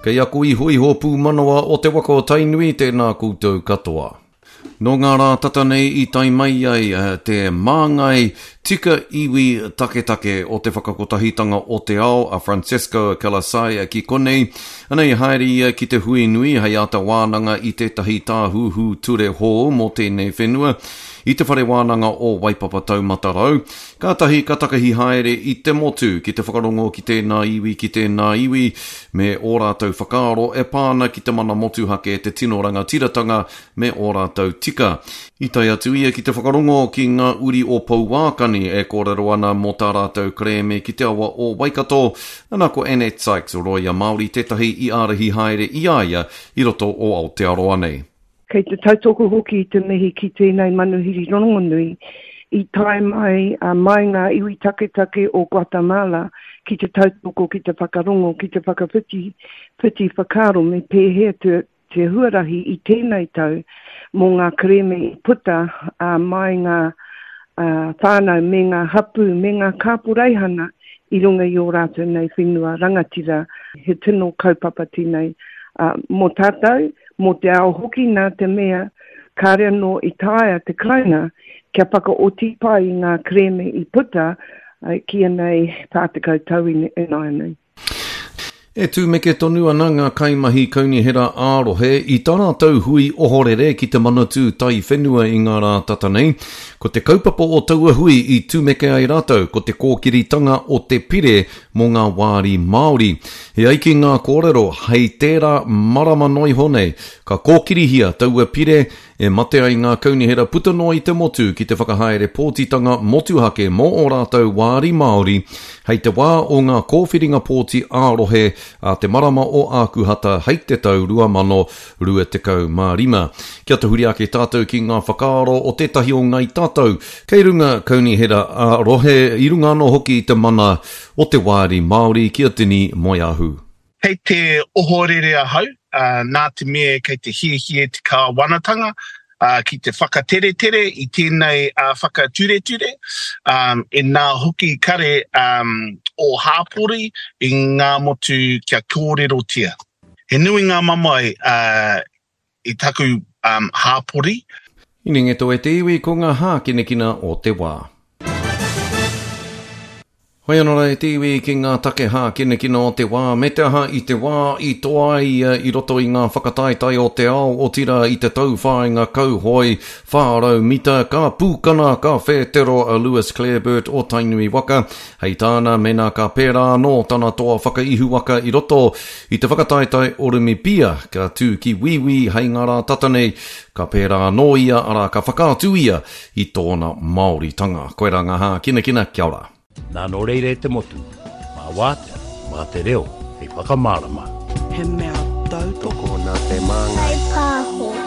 Kei aku I hui hopu manawa o te waka o Tainui tēnā koutou katoa. No ngā rā tata nei I tai mai ai te māngai tika iwi take o te whakakotahitanga o te ao a Francesco Calasai ki konei. Anei haere ki te hui nui hei ata wānanga I tētahi tāhuhu ture hō mō tēnei whenua. I te whare wānanga o Waipapa Taumatarau. Kātahi ka takahi haere I te motu ki te whakarongo ki tēnā iwi me ō rātou whakaaro e pāna ki te mana motu hake te tinoranga tiratanga me ō rātou tika. I tai atu ia ki te whakarongo ki ngā uri o Pauākani e kōrero ana mō tā rātou kreme ki te awa o Waikato. Ana ko Annette Sykes o Roia Māori tētahi I ārahi haere I aia I roto o Aotearoa nei. Kei te tautoko hoki I te mihi ki tēnei manuhiri rongonui, I tai mai mai ngā iwi take o Guatemala, ki te tautoko, ki te whakarongo, ki te whakawhiti whakaro me pēhea te huarahi I tēnei tau, mō ngā kreme I puta, mai ngā whānau, me ngā hapu, me ngā kāpureihana, I runga I o rātou nei whenua rangatira, he tino kaupapa tēnei. Mō tātou, mō te ao hoki nā te mea, kārea no I taia te kainga, kia paka o tipai ngā kreme I puta, kia nei pātakau tau I nai nei. E tū me ke tonu ana ngā kaimahi kaunihera ārohe I tā rātou hui ohorere ki te manatū tai whenua I ngā rā tata nei. Ko te kaupapa o taua hui I tūmeke ai rātou, ko te kōkiritanga o te pire mō ngā wāri Māori. He aiki ngā kōrero, hei tērā marama noi hone, ka kōkirihia taua pire, e mate ai ngā kaunihera puta no I te motu ki te whakahaere pōtitanga motuhake mō o rātou wāri Māori, hei te wā o ngā kōwhiringa pōti ārohe a te marama o ākuhata hei te tau 2025. Kia te huri ake tātou ki ngā whakaaro o tētahi o ngai tātou, kei runga kaunihera ārohe I runga anō hoki I te mana o te wāri Māori kia tini moi ahu. Kei te ohorere ahau, nā te mea kei te hie te kāwanatanga, ki te whakatere I tēnei whakature, e nā hoki kare o hāpori I ngā motu kia kōrero tia. He nui ngā mamai I taku hāpori. Ininge to e te iwi ko ngā hākinekina o te wā. Hoi anora e te iwi ki ngā take hā kinekina o te wā, me te aha I te wā I toa I roto I ngā whakataitai o te ao o tira I te tauwhāinga kauhoi, whārau mita, ka pūkana, ka whētero a Lewis Clareburt o Tainui Waka, hei tāna mena ka pērā no tana toa whakaihu waka I roto I te whakataitai orumi pia, ka tū ki wiwi hei ngā rā tatanei, ka pērā no ia ara ka whakātu ia I tōna Māori tanga. Koe rā ngā hā kinekina, kia ora. Nā no reire te motu, mā wātea, mā te reo, hei whakamārama. He mea tau toko nā te māngai. Hei pāho.